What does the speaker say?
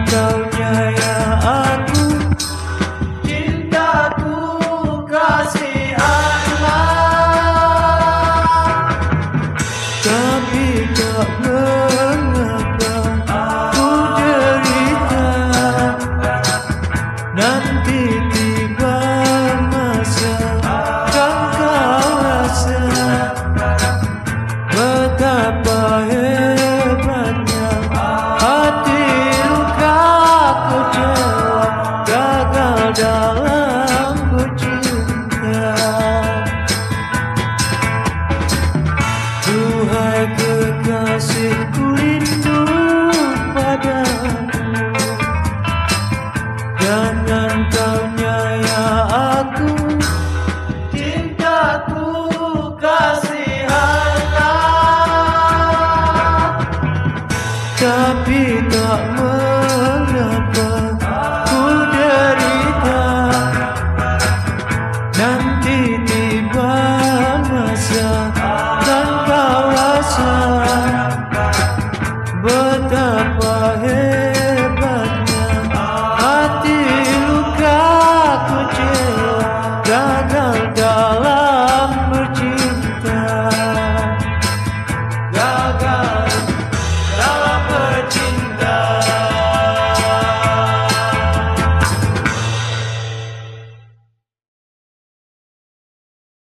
kau nyayang aku, cintaku kasih Allah. Tapi tak mengapa ku derita, nanti tiba masa kan kau rasa betapa hebatnya hati luka kecewa gagal dalam bercinta. Duhai kekasihku, rindu padamu, jangan kau nyayang aku, cintaku kasih Allah. Tapi tak